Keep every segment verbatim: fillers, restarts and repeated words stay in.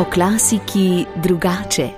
klasiki drugače.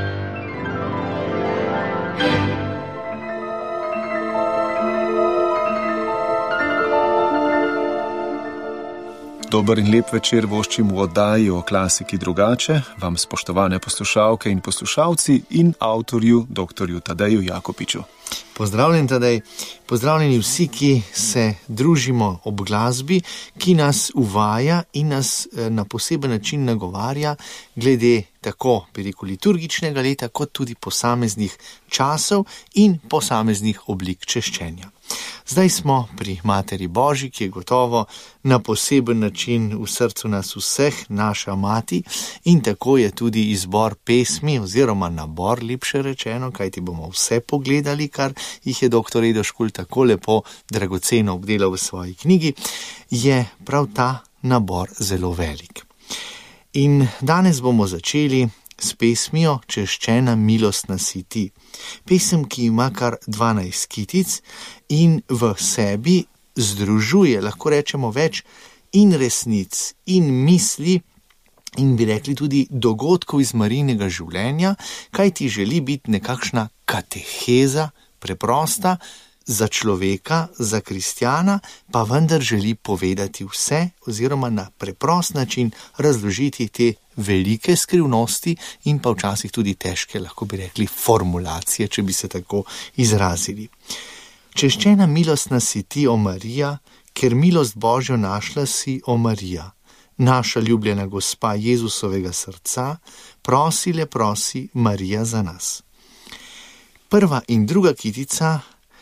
Dober in lep večer voščim v oddaji o klasiki drugače, vam spoštovane poslušalke in poslušalci in avtorju doktorju Tadeju Jakopiču. Pozdravljen Tadej, pozdravljeni vsi, ki se družimo ob glasbi, ki nas uvaja in nas na poseben način nagovarja glede tako preko liturgičnega leta, kot tudi posameznih časov in posameznih oblik češčenja. Zdaj smo pri Materi Božji, ki je gotovo na poseben način v srcu nas vseh naša mati, in tako je tudi izbor pesmi oziroma nabor, lepše rečeno, kajti bomo vse pogledali, kar jih je doktor Edo Škulj tako lepo dragoceno obdelal v svoji knjigi, je prav ta nabor zelo velik. In danes bomo začeli s pesmijo Češčena milostna si ti. Pesem, ki ima kar dvanajst kitic in v sebi združuje, lahko rečemo, več in resnic in misli in bi rekli tudi dogodkov iz Marijinega življenja, kaj ti želi biti nekakšna kateheza, preprosta, za človeka, za kristjana, pa vendar želi povedati vse oziroma na preprost način razložiti te velike skrivnosti in pa včasih tudi težke, lahko bi rekli, formulacije, če bi se tako izrazili. Češčena milostna si ti, o Marija, ker milost Božjo našla si, o Marija. Naša ljubljena gospa Jezusovega srca, prosi le prosi Marija za nas. Prva in druga kitica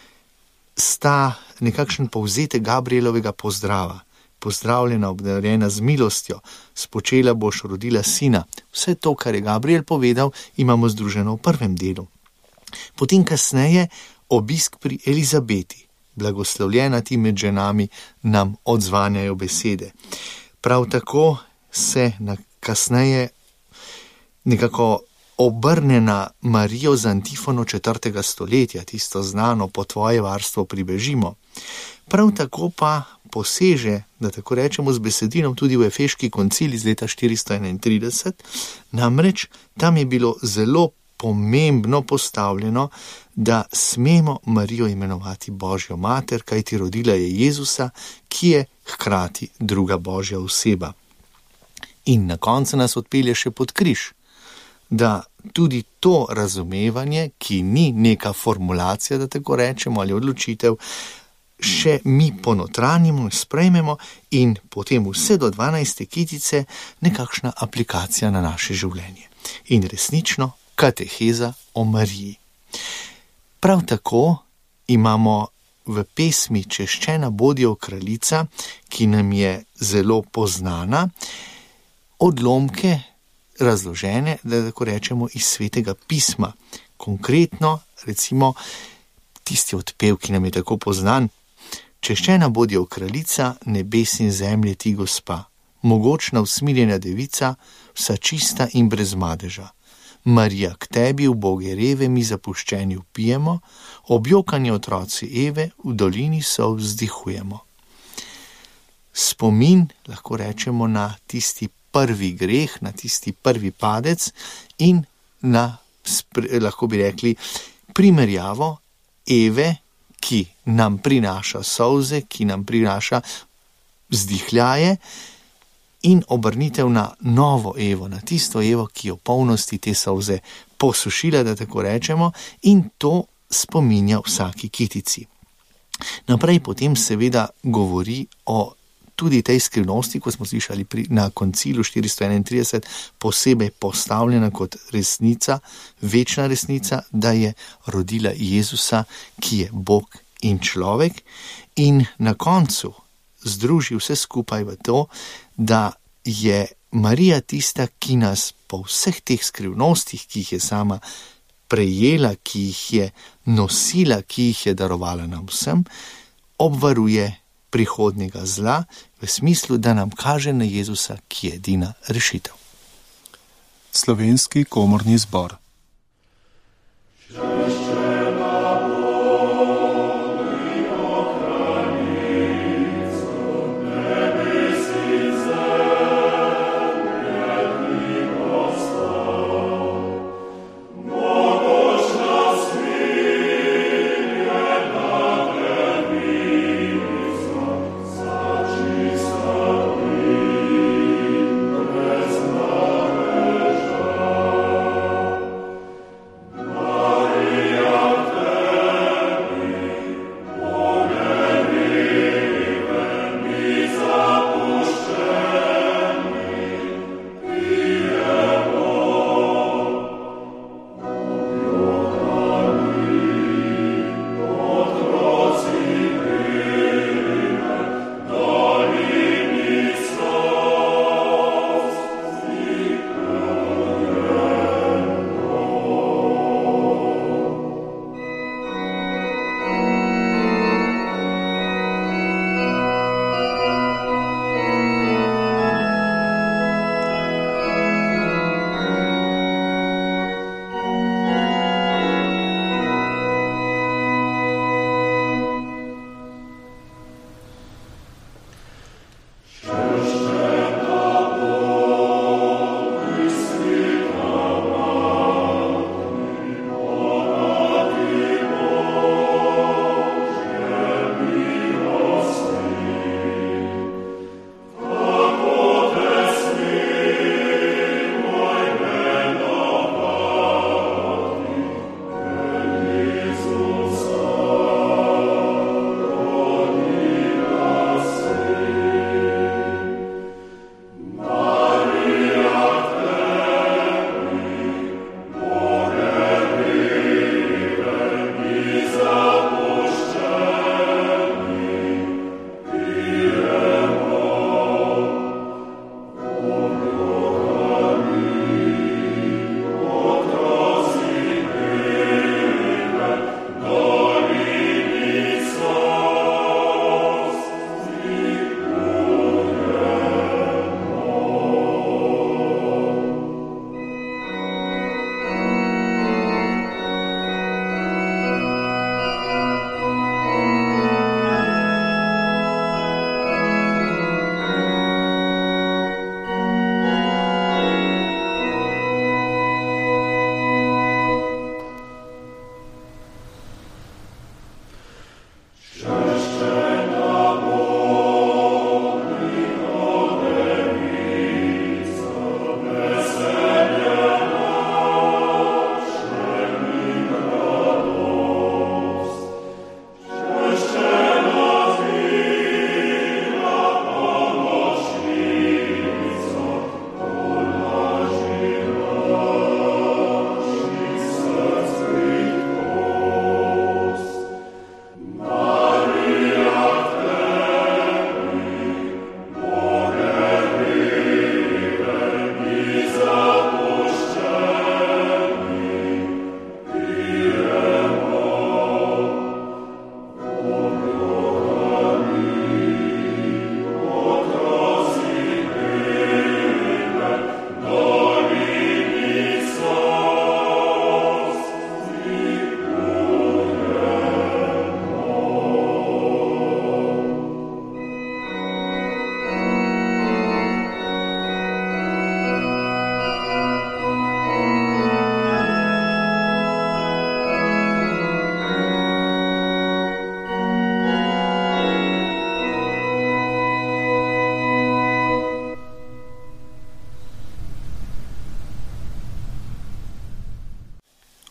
sta nekakšen povzetek Gabrielovega pozdrava. Pozdravljena, obdarjena z milostjo, spočela boš, rodila sina. Vse to, kar je Gabriel povedal, imamo združeno v prvem delu. Potem kasneje obisk pri Elizabeti. Blagoslovljena ti med ženami, nam odzvanjajo besede. Prav tako se na kasneje nekako obrne na Marijo z antifono četrtega stoletja, tisto znano po tvoje varstvo pribežimo. Prav tako pa poseže, da tako rečemo, z besedilom tudi v Efeški koncil iz leta štiristo enaintrideset, namreč tam je bilo zelo pomembno postavljeno, da smemo Marijo imenovati Božjo mater, kajti rodila je Jezusa, ki je hkrati druga Božja oseba. In na koncu nas odpelje še pod križ, da tudi to razumevanje, ki ni neka formulacija, da tako rečemo, ali odločitev, še mi ponotranjimo, sprejmemo in potem vse do dvanajste kitice nekakšna aplikacija na naše življenje. In resnično kateheza o Mariji. Prav tako imamo v pesmi Češčena bodijo kraljica, ki nam je zelo poznana, odlomke razložene, da tako rečemo, iz Svetega pisma. Konkretno, recimo, tisti odpev, ki nam je tako poznan: Češčena bodijo kraljica, nebes in zemlje ti gospa, mogočna usmiljena devica, vsa čista in brez madeža. Marija, k tebi uboge reve mi zapuščeni vpijemo, objokani otroci Eve v dolini so vzdihujemo. Spomin, lahko rečemo, na tisti prvi greh, na tisti prvi padec in na, lahko bi rekli, primerjavo Eve, ki nam prinaša solze, ki nam prinaša vzdihljaje, in obrnitev na novo Evo, na tisto Evo, ki je v polnosti te solze posušila, da tako rečemo, in to spominja vsaki kitici. Naprej potem seveda govori o tudi tej skrivnosti, ko smo slišali pri, na koncilu štiristo enaintrideset, posebej postavljena kot resnica, večna resnica, da je rodila Jezusa, ki je Bog in človek, in na koncu združi vse skupaj v to, da je Marija tista, ki nas po vseh teh skrivnostih, ki jih je sama prejela, ki jih je nosila, ki jih je darovala nam vsem, obvaruje prihodnjega zla, v smislu, da nam kaže na Jezusa, ki je edina rešitev. Slovenski komorni zbor. Nebes in zemlje,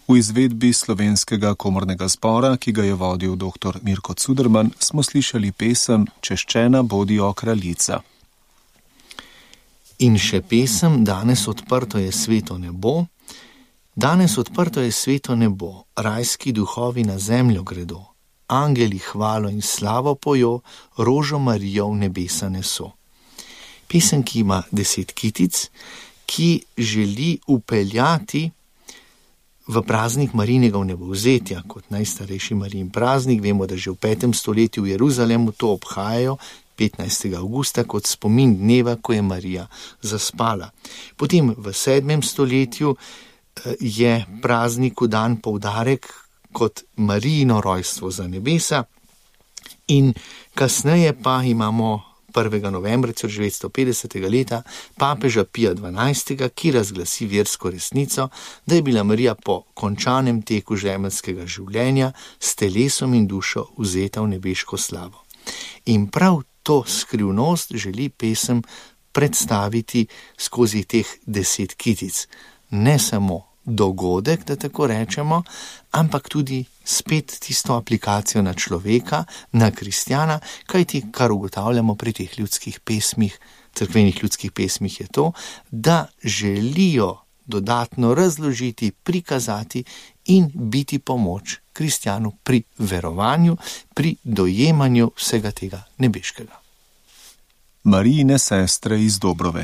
V izvedbi Slovenskega komornega zbora, ki ga je vodil dr. Mirko Cuderman, smo slišali pesem Češčena bodijo kraljica. In še pesem Danes odprto je sveto nebo. Danes odprto je sveto nebo, rajski duhovi na zemljo gredo. Angeli hvalo in slavo pojo, rožo Marijo v nebesa neso. Pesem, ki ima deset kitic, ki želi upeljati v praznik Marijinega vnebovzetja, kot najstarejši Marijin praznik. Vemo, da že v petem stoletju v Jeruzalemu to obhajajo petnajstega avgusta kot spomin dneva, ko je Marija zaspala. Potem v sedmem stoletju je prazniku dan poudarek kot Marijino rojstvo za nebesa in kasneje pa imamo prvega novembra tisoč devetsto petdesetega leta papeža Pija dvanajstega, ki razglasi versko resnico, da je bila Marija po končanem teku žemeljskega življenja s telesom in dušo vzeta v nebeško slavo. In prav to skrivnost želi pesem predstaviti skozi teh deset kitic. Ne samo dogodek, da tako rečemo, ampak tudi spet tisto aplikacijo na človeka, na kristjana, kajti kar ugotavljamo pri teh ljudskih pesmih, cerkvenih ljudskih pesmih je to, da želijo dodatno razložiti, prikazati in biti pomoč kristjanu pri verovanju, pri dojemanju vsega tega nebeškega. Marijine sestre iz Dobrove.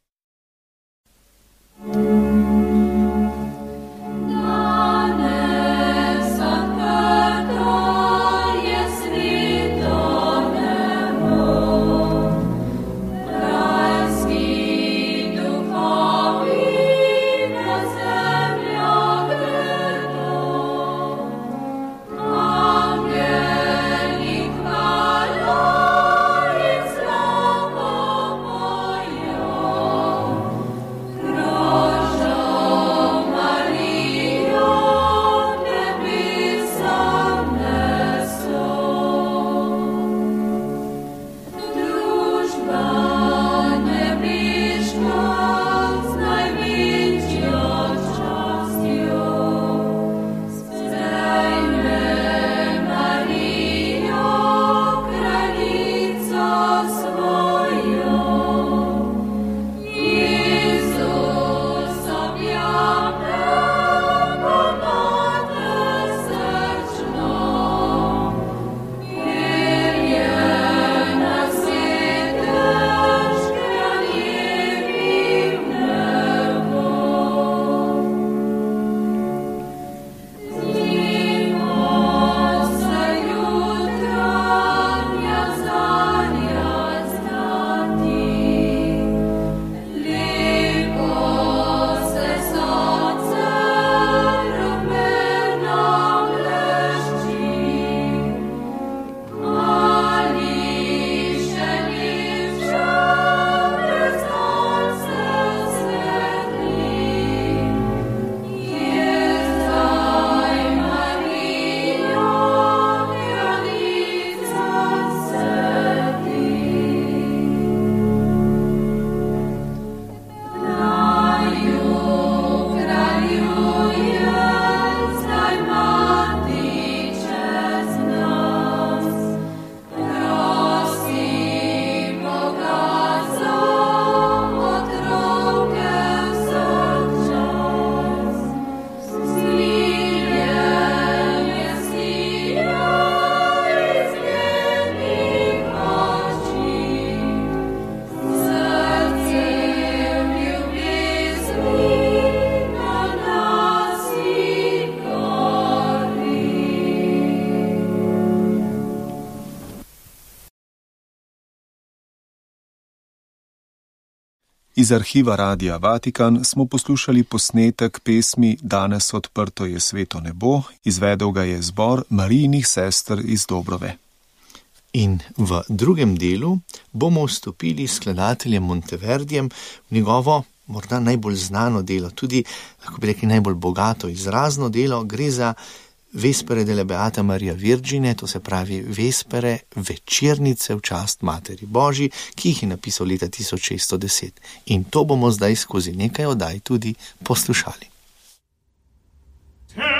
Iz arhiva Radia Vatikan smo poslušali posnetek pesmi Danes odprto je sveto nebo, izvedel ga je zbor Marijinih sester iz Dobrove. In v drugem delu bomo vstopili s skladateljem Monteverdijem v njegovo morda najbolj znano delo, tudi lahko bi rekli najbolj bogato izrazno delo. Gre za Vespere della Beata Maria Virgine, to se pravi Vespere, večernice v čast Materi Božji, ki jih je napisal leta tisoč šeststo deset. In to bomo zdaj skozi nekaj oddaj tudi poslušali.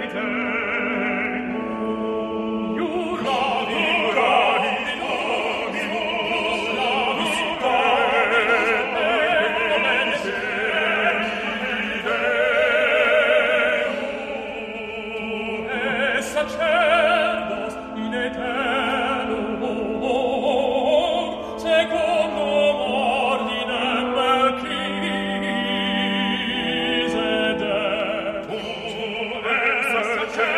Sacerdos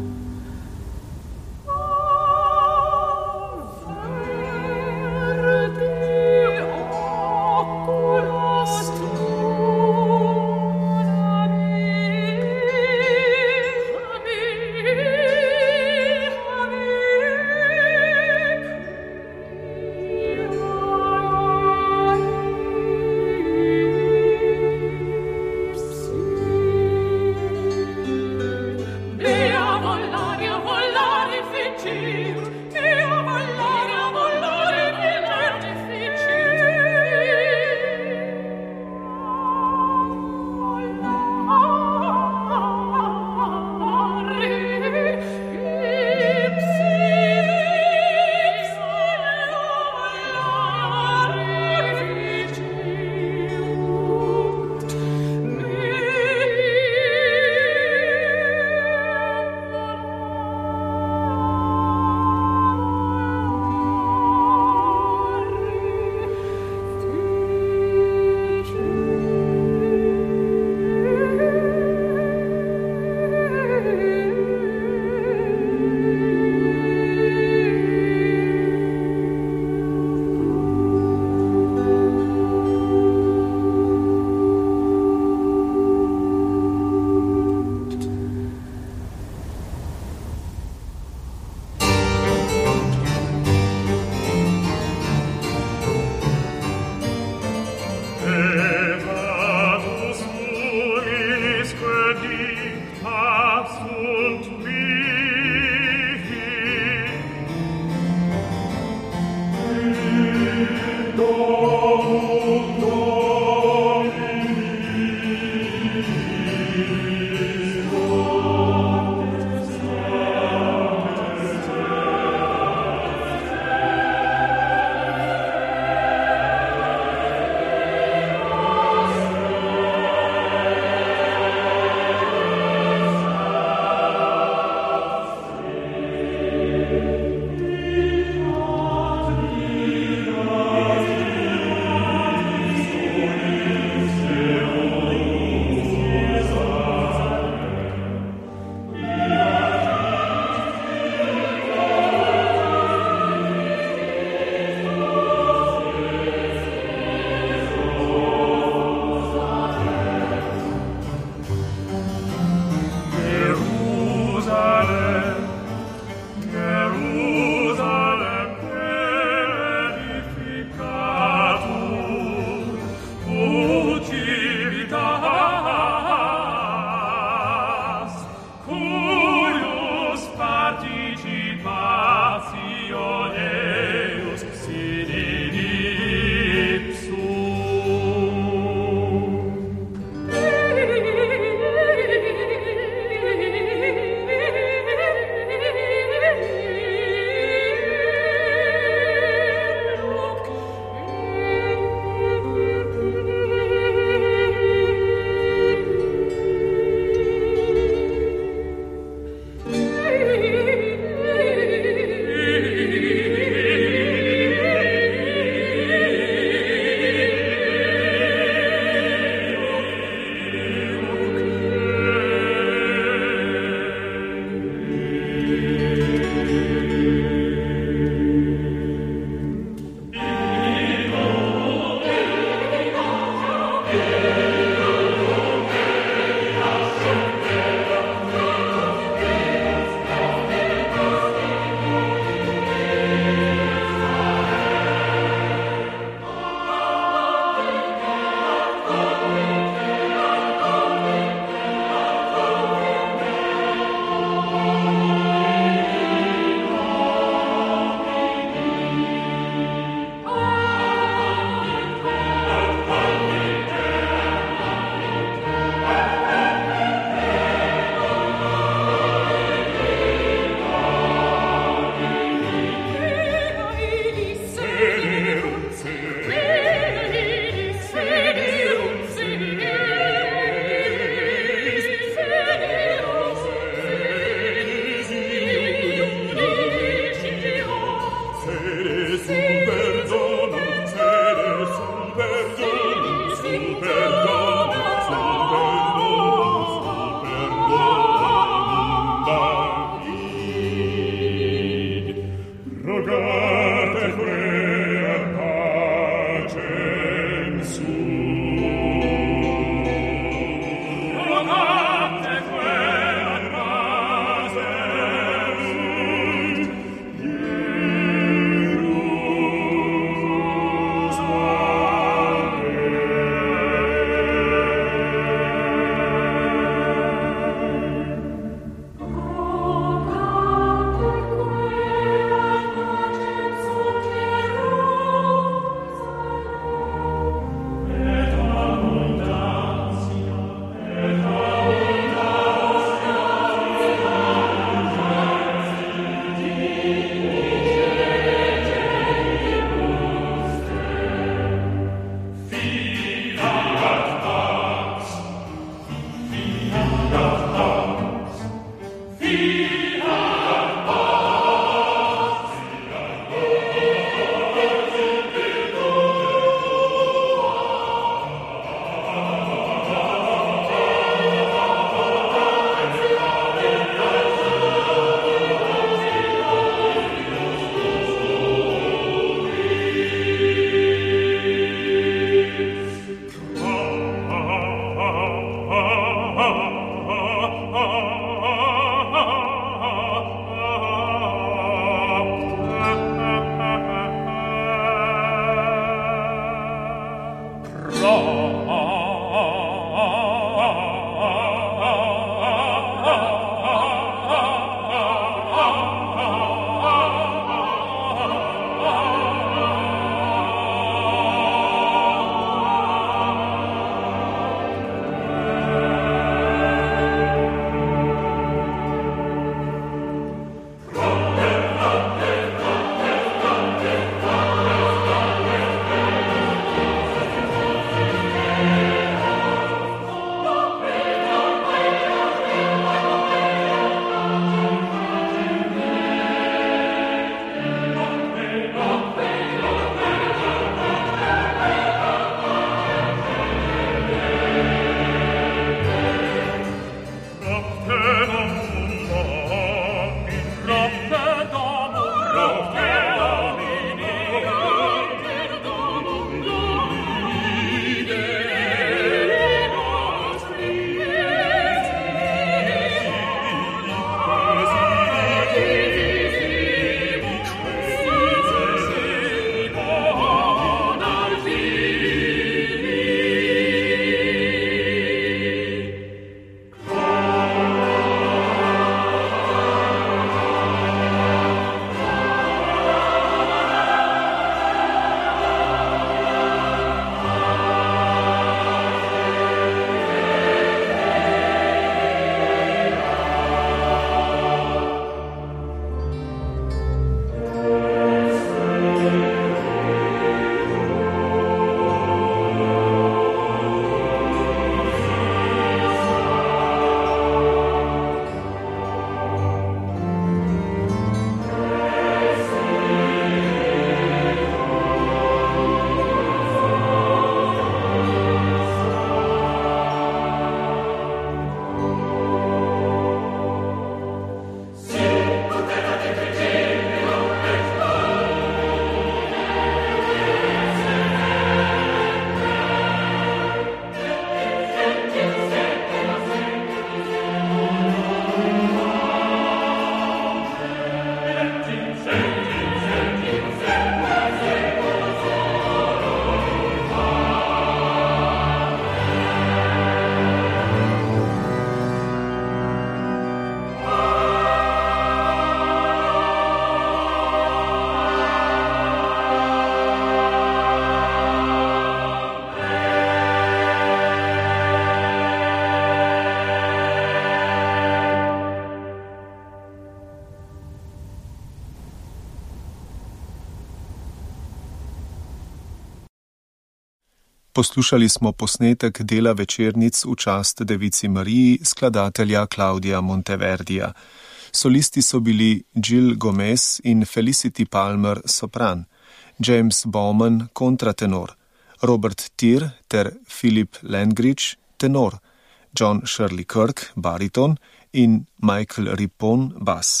Poslušali smo posnetek dela večernic v čast Devici Mariji skladatelja Claudia Monteverdija. Solisti so bili Jill Gomez in Felicity Palmer sopran, James Bowman kontratenor, Robert Tyr ter Philip Langridge tenor, John Shirley Kirk bariton in Michael Rippon bas.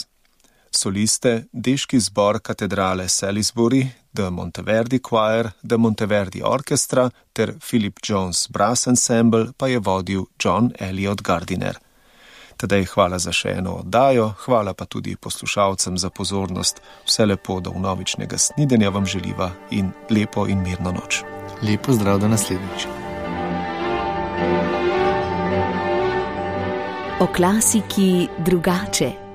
Soliste deški zbor katedrale Salisbury, The Monteverdi Choir, The Monteverdi Orchestra ter Philip Jones Brass Ensemble pa je vodil John Elliot Gardiner. Tedaj hvala za še eno oddajo, hvala pa tudi poslušalcem za pozornost. Vse lepo do vnovičnega snidenja vam želiva in lepo in mirno noč. Lepo zdrav do naslednjič. O klasiki drugače.